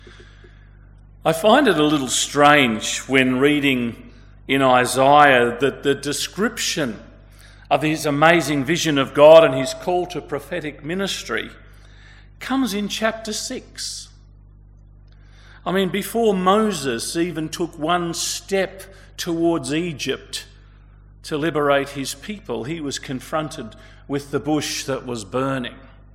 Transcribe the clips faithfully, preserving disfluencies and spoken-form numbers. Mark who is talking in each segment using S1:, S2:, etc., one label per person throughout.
S1: I find it a little strange when reading in Isaiah that the description of his amazing vision of God and his call to prophetic ministry comes in chapter six. I mean, before Moses even took one step towards Egypt to liberate his people, he was confronted with the bush that was burning.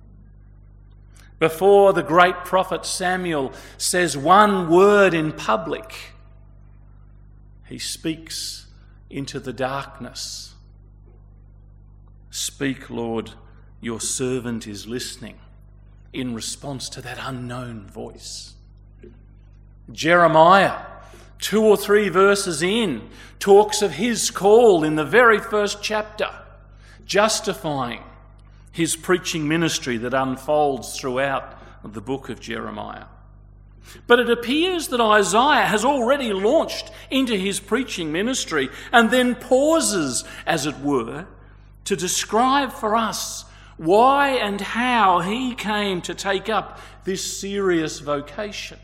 S1: Before the great prophet Samuel says one word in public, he speaks into the darkness. "Speak, Lord, your servant is listening," in response to that unknown voice. Jeremiah, two or three verses in, talks of his call in the very first chapter, justifying his preaching ministry that unfolds throughout the book of Jeremiah. But it appears that Isaiah has already launched into his preaching ministry and then pauses, as it were, to describe for us why and how he came to take up this serious vocation.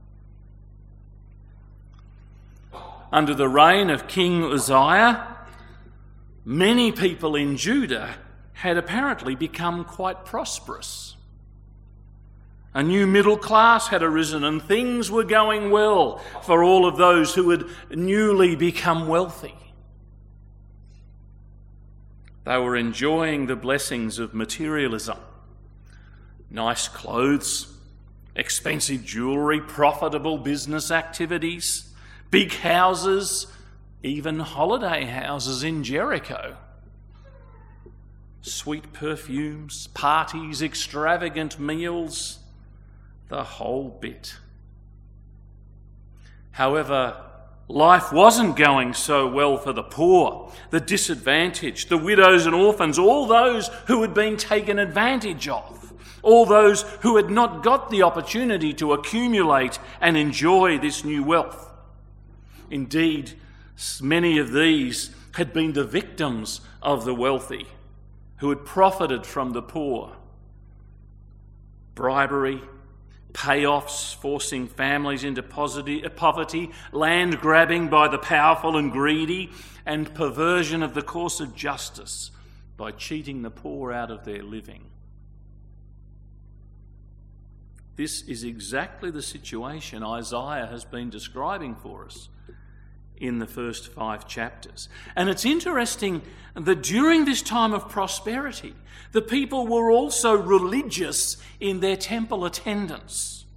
S1: Under the reign of King Uzziah, many people in Judah had apparently become quite prosperous. A new middle class had arisen and things were going well for all of those who had newly become wealthy. They were enjoying the blessings of materialism. Nice clothes, expensive jewellery, profitable business activities, big houses, even holiday houses in Jericho. Sweet perfumes, parties, extravagant meals, the whole bit. However, life wasn't going so well for the poor, the disadvantaged, the widows and orphans, all those who had been taken advantage of, all those who had not got the opportunity to accumulate and enjoy this new wealth. Indeed, many of these had been the victims of the wealthy, who had profited from the poor. Bribery, payoffs forcing families into poverty, land grabbing by the powerful and greedy, and perversion of the course of justice by cheating the poor out of their living. This is exactly the situation Isaiah has been describing for us in the first five chapters. And it's interesting that during this time of prosperity, the people were also religious in their temple attendance.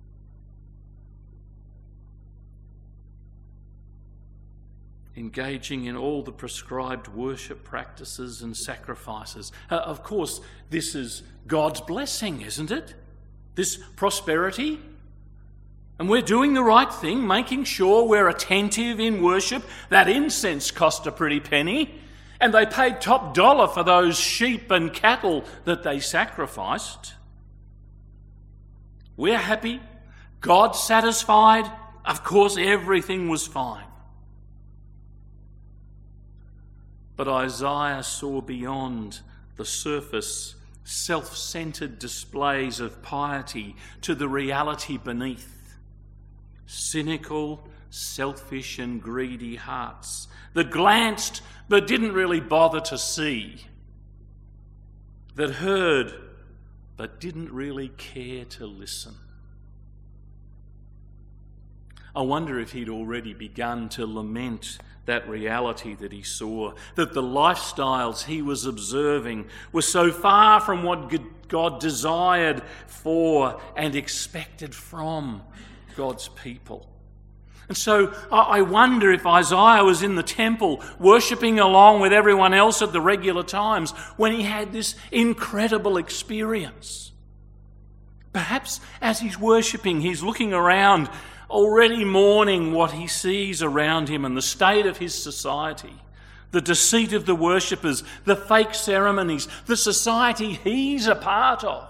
S1: Engaging in all the prescribed worship practices and sacrifices. Uh, of course, this is God's blessing, isn't it? This prosperity. And we're doing the right thing, making sure we're attentive in worship. That incense cost a pretty penny, and they paid top dollar for those sheep and cattle that they sacrificed. We're happy, God's satisfied, of course everything was fine. But Isaiah saw beyond the surface, self-centered displays of piety to the reality beneath. Cynical, selfish and greedy hearts that glanced but didn't really bother to see, that heard but didn't really care to listen. I wonder if he'd already begun to lament that reality that he saw, that the lifestyles he was observing were so far from what God desired for and expected from God's people. And so I wonder if Isaiah was in the temple worshipping along with everyone else at the regular times when he had this incredible experience. Perhaps as he's worshipping, he's looking around, already mourning what he sees around him and the state of his society, the deceit of the worshippers, the fake ceremonies, the society he's a part of,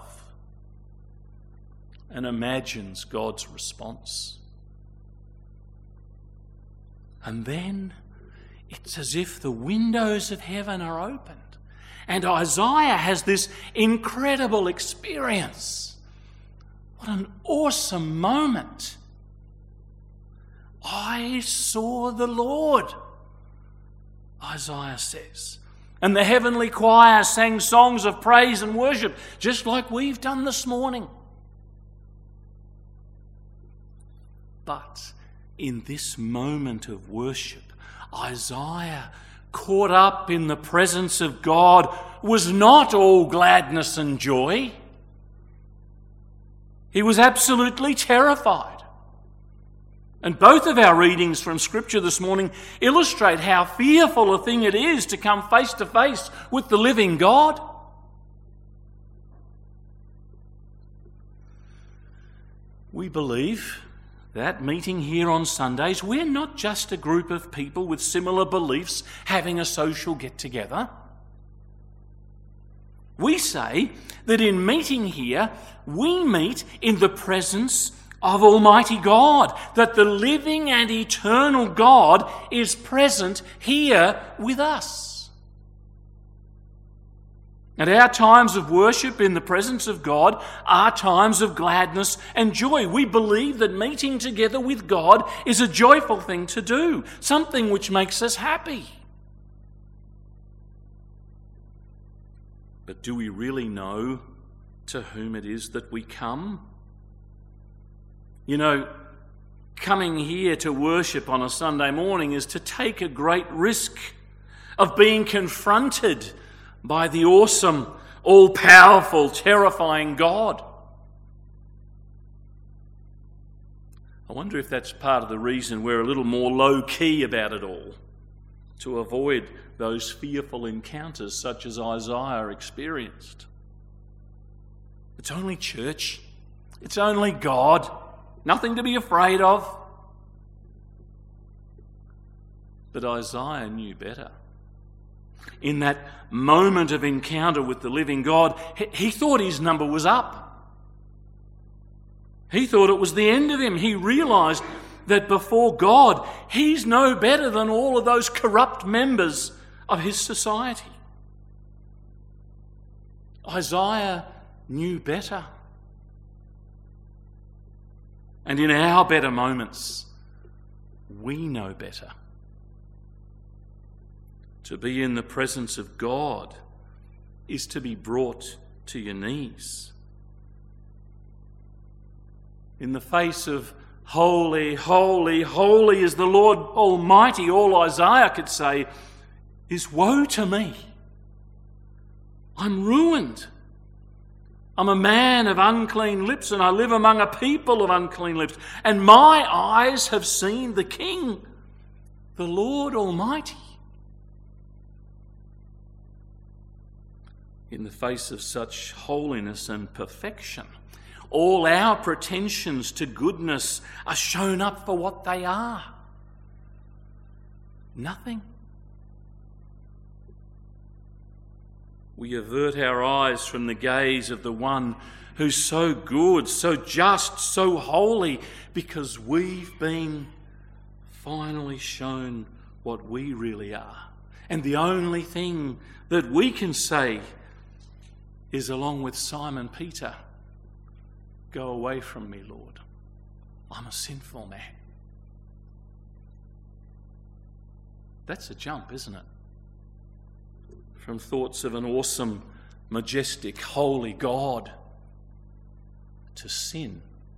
S1: and imagines God's response. And then it's as if the windows of heaven are opened and Isaiah has this incredible experience. What an awesome moment. I saw the Lord, Isaiah says. And the heavenly choir sang songs of praise and worship, just like we've done this morning. But in this moment of worship, Isaiah, caught up in the presence of God, was not all gladness and joy. He was absolutely terrified. And both of our readings from Scripture this morning illustrate how fearful a thing it is to come face to face with the living God. We believe that meeting here on Sundays, we're not just a group of people with similar beliefs having a social get-together. We say that in meeting here, we meet in the presence of Almighty God, that the living and eternal God is present here with us. And our times of worship in the presence of God are times of gladness and joy. We believe that meeting together with God is a joyful thing to do, something which makes us happy. But do we really know to whom it is that we come? You know, coming here to worship on a Sunday morning is to take a great risk of being confronted by the awesome, all-powerful, terrifying God. I wonder if that's part of the reason we're a little more low-key about it all, to avoid those fearful encounters such as Isaiah experienced. It's only church. It's only God. Nothing to be afraid of. But Isaiah knew better. In that moment of encounter with the living God, he thought his number was up. He thought it was the end of him. He realised that before God, he's no better than all of those corrupt members of his society. Isaiah knew better. And in our better moments, we know better. To be in the presence of God is to be brought to your knees. In the face of holy, holy, holy is the Lord Almighty, all Isaiah could say is, woe to me. I'm ruined. I'm a man of unclean lips, and I live among a people of unclean lips. And my eyes have seen the King, the Lord Almighty. In the face of such holiness and perfection, all our pretensions to goodness are shown up for what they are. Nothing. We avert our eyes from the gaze of the one who's so good, so just, so holy, because we've been finally shown what we really are. And the only thing that we can say is, along with Simon Peter, go away from me, Lord. I'm a sinful man. That's a jump, isn't it? From thoughts of an awesome, majestic, holy God to sin.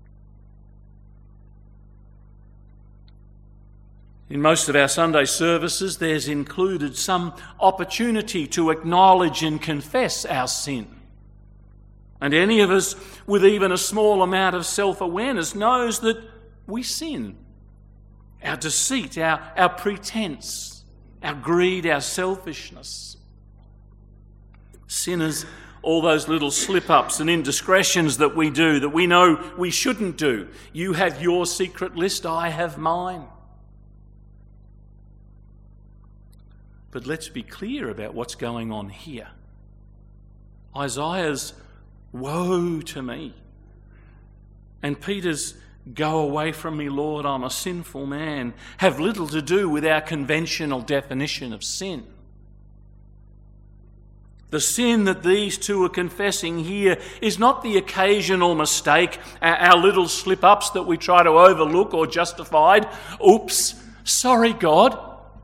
S1: In most of our Sunday services, there's included some opportunity to acknowledge and confess our sin. And any of us with even a small amount of self-awareness knows that we sin. Our deceit, our, our pretense, our greed, our selfishness. Sinners, all those little slip-ups and indiscretions that we do, that we know we shouldn't do. You have your secret list, I have mine. But let's be clear about what's going on here. Isaiah's woe to me, and Peter's go away from me, Lord, I'm a sinful man, have little to do with our conventional definition of sin. The sin that these two are confessing here is not the occasional mistake, our little slip-ups that we try to overlook or justify. Oops, sorry, God.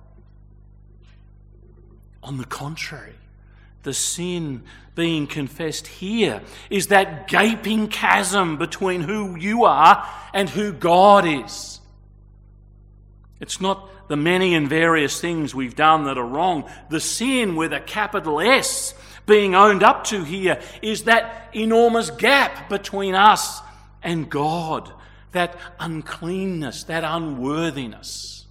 S1: On the contrary, the sin being confessed here is that gaping chasm between who you are and who God is. It's not the many and various things we've done that are wrong. The sin with a capital S being owned up to here is that enormous gap between us and God, that uncleanness, that unworthiness.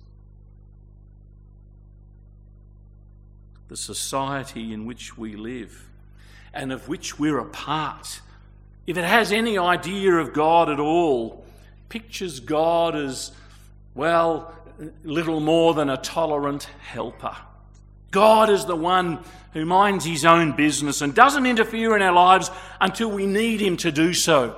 S1: The society in which we live and of which we're a part, if it has any idea of God at all, pictures God as, well, little more than a tolerant helper. God is the one who minds his own business and doesn't interfere in our lives until we need him to do so.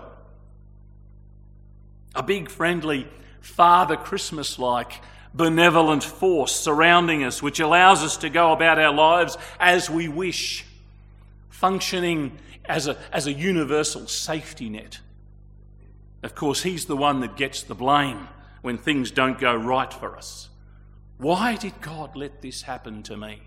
S1: A big, friendly, Father Christmas-like benevolent force surrounding us, which allows us to go about our lives as we wish, functioning as a, as a universal safety net. Of course, he's the one that gets the blame when things don't go right for us. Why did God let this happen to me?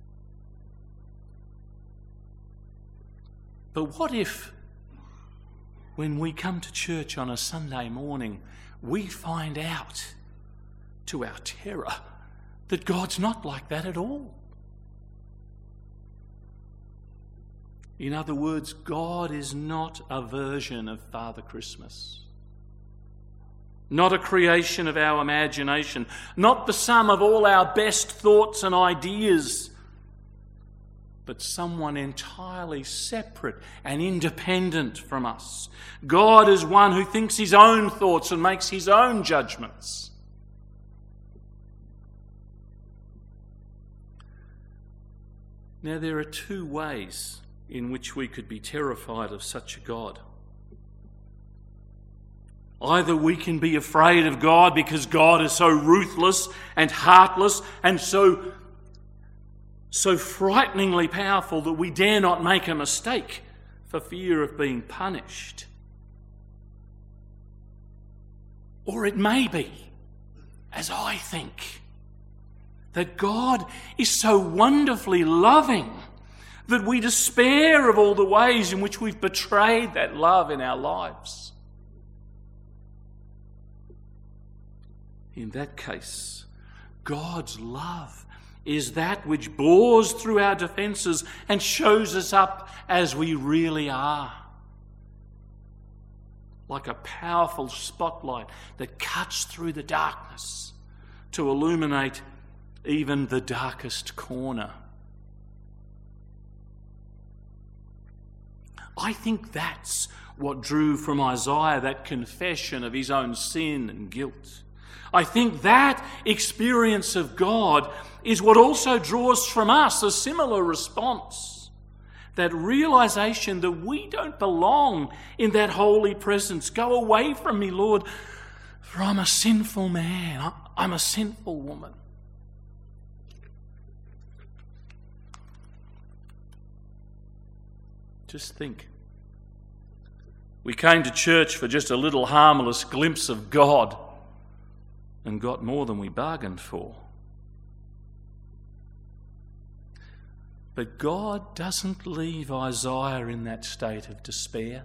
S1: But what if, when we come to church on a Sunday morning, we find out, to our terror, that God's not like that at all? In other words, God is not a version of Father Christmas. Not a creation of our imagination, not the sum of all our best thoughts and ideas, but someone entirely separate and independent from us. God is one who thinks his own thoughts and makes his own judgments. Now, there are two ways in which we could be terrified of such a God. Either we can be afraid of God because God is so ruthless and heartless and so, so frighteningly powerful that we dare not make a mistake for fear of being punished. Or it may be, as I think, that God is so wonderfully loving that we despair of all the ways in which we've betrayed that love in our lives. In that case, God's love is that which bores through our defences and shows us up as we really are. Like a powerful spotlight that cuts through the darkness to illuminate even the darkest corner. I think that's what drew from Isaiah that confession of his own sin and guilt. I think that experience of God is what also draws from us a similar response. That realization that we don't belong in that holy presence. Go away from me, Lord, for I'm a sinful man. I'm a sinful woman. Just think. We came to church for just a little harmless glimpse of God and got more than we bargained for. But God doesn't leave Isaiah in that state of despair.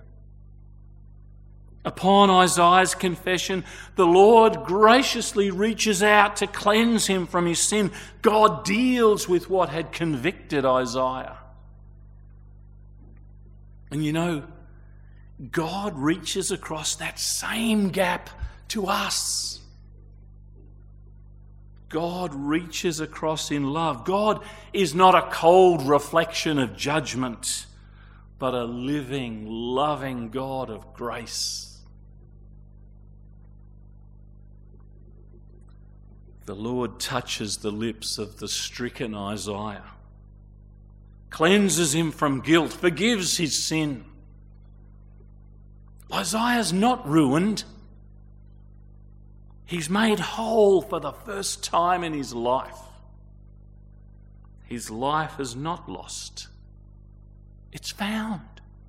S1: Upon Isaiah's confession, the Lord graciously reaches out to cleanse him from his sin. God deals with what had convicted Isaiah. And you know, God reaches across that same gap to us. God reaches across in love. God is not a cold reflection of judgment, but a living, loving God of grace. The Lord touches the lips of the stricken Isaiah, cleanses him from guilt, forgives his sin. Isaiah's not ruined. He's made whole for the first time in his life. His life is not lost. It's found.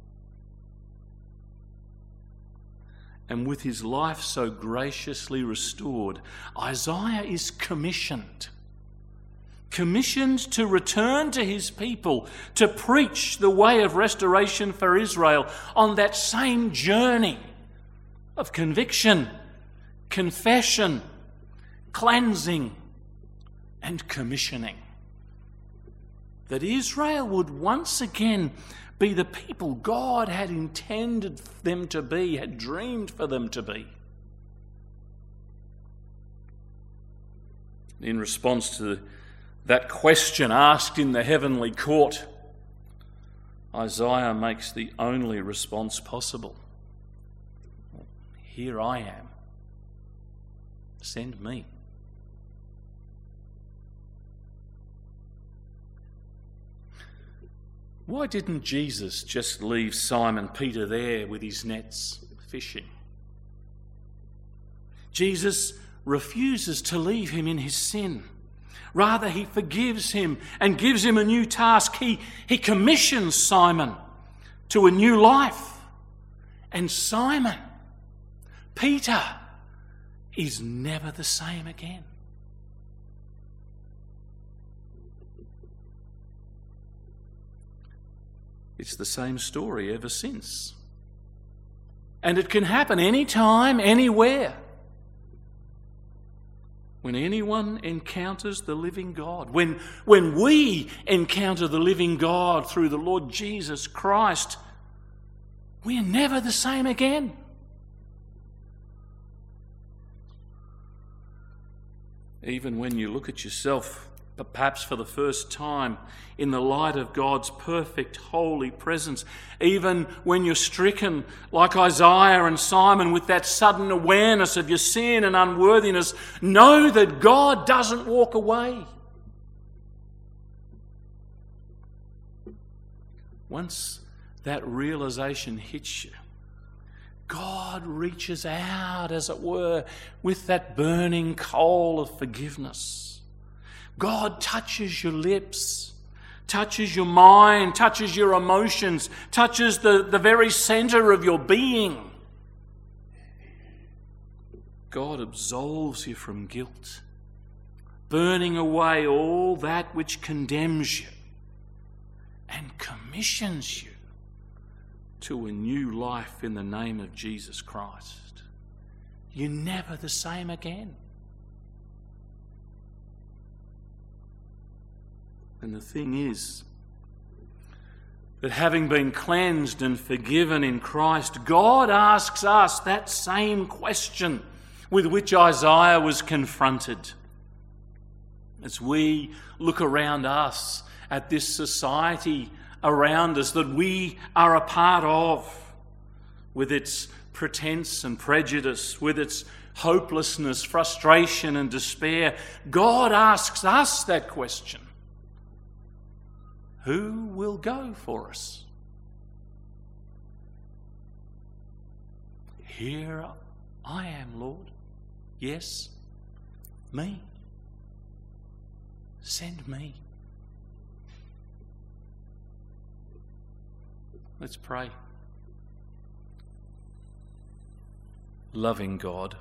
S1: And with his life so graciously restored, Isaiah is commissioned. Commissioned to return to his people, to preach the way of restoration for Israel on that same journey of conviction, confession, cleansing, and commissioning. That Israel would once again be the people God had intended them to be, had dreamed for them to be. In response to that question asked in the heavenly court, Isaiah makes the only response possible. Here I am. Send me. Why didn't Jesus just leave Simon Peter there with his nets fishing? Jesus refuses to leave him in his sin. Rather, he forgives him and gives him a new task. He, he commissions Simon to a new life. And Simon, Peter, is never the same again. It's the same story ever since. And it can happen anytime, anywhere. When anyone encounters the living God, when, when we encounter the living God through the Lord Jesus Christ, we are never the same again. Even when you look at yourself, perhaps for the first time, in the light of God's perfect, holy presence, even when you're stricken, like Isaiah and Simon, with that sudden awareness of your sin and unworthiness, know that God doesn't walk away. Once that realization hits you, God reaches out, as it were, with that burning coal of forgiveness. God touches your lips, touches your mind, touches your emotions, touches the, the very centre of your being. God absolves you from guilt, burning away all that which condemns you, and commissions you to a new life in the name of Jesus Christ. You're never the same again. And the thing is that having been cleansed and forgiven in Christ, God asks us that same question with which Isaiah was confronted. As we look around us at this society around us that we are a part of, with its pretense and prejudice, with its hopelessness, frustration and despair, God asks us that question. Who will go for us? Here I am, Lord. Yes, me. Send me. Let's pray. Loving God,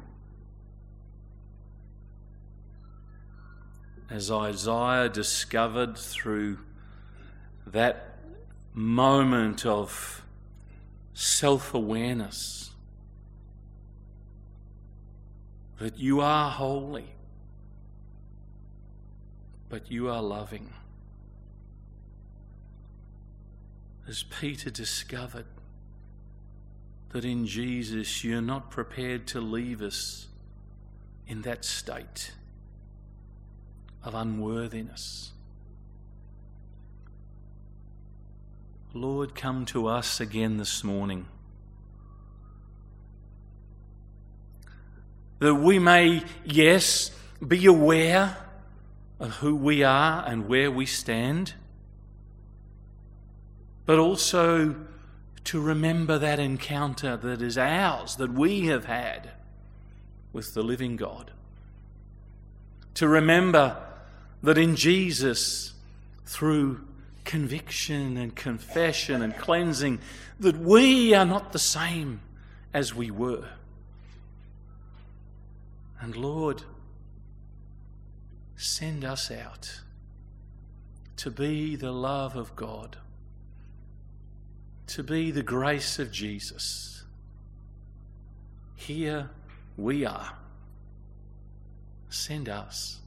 S1: as Isaiah discovered through that moment of self-awareness that you are holy, but you are loving. As Peter discovered that in Jesus you're not prepared to leave us in that state of unworthiness. Lord, come to us again this morning, that we may, yes, be aware of who we are and where we stand, but also to remember that encounter that is ours, that we have had with the living God. To remember that in Jesus, through conviction and confession and cleansing that we are not the same as we were. And Lord, send us out to be the love of God, to be the grace of Jesus. Here we are. Send us.